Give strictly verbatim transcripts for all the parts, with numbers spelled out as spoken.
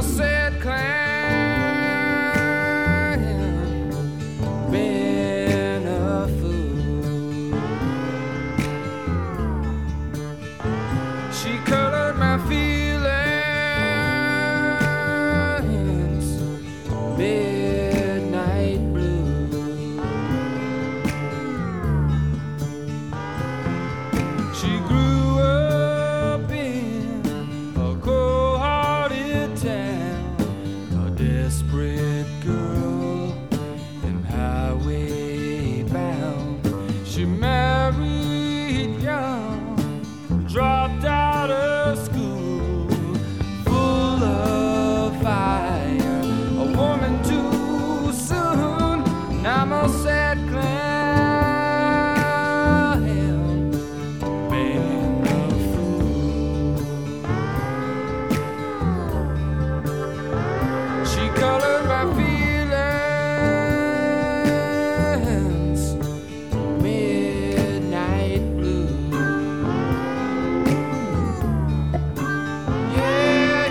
sad clown, been a fool. She colored my feelings midnight blue. She grew up in a cold-hearted town, a desperate girl and highway bound. She married young, dropped out of school, full of fire, a woman too soon. And I'm a sad clown, been a fool. She colored my feelings midnight blue. Yeah,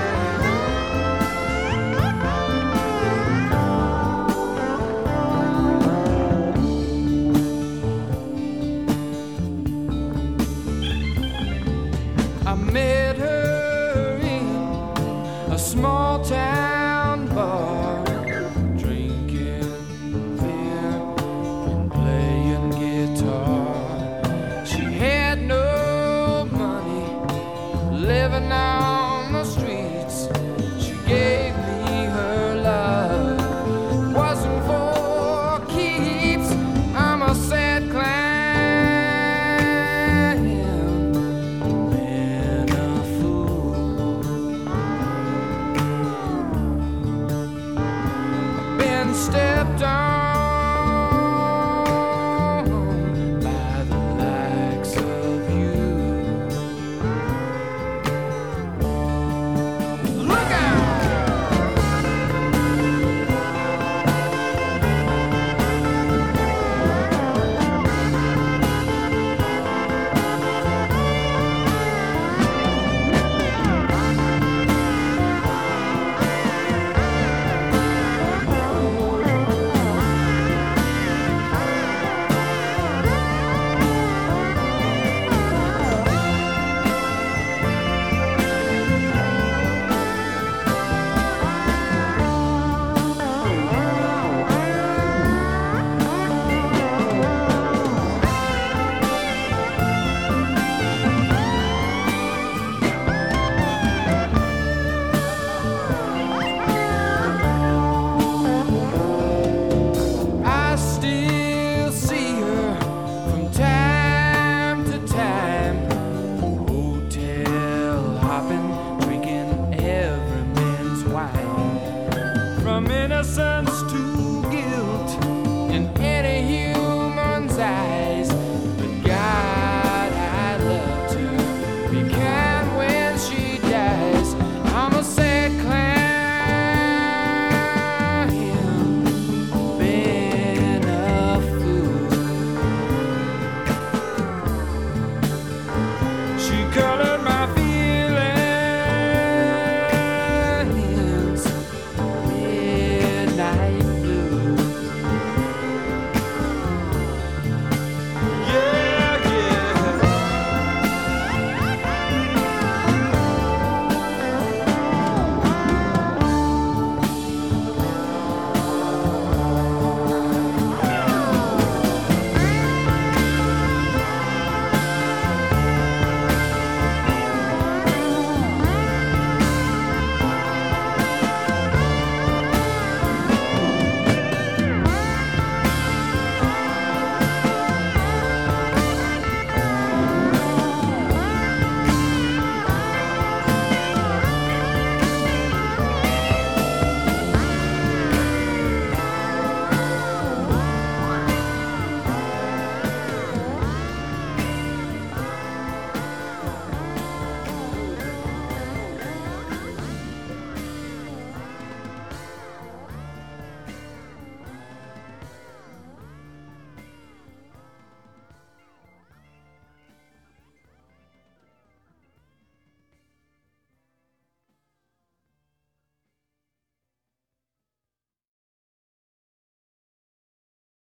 I met her in a small town bar, drinking beer and playing guitar. She had no money, living on the streets. She gave me her love, wasn't for keeps. I'm a sad clown, been a fool. Been stepped on by the likes of you. Look out! I still see her from time to time, hotel hopping, drinking every man's wine. From innocence to guilt in any human's eyes, but God, I loved her. Be kind when she dies. I'm a sad clown, been a fool. She colored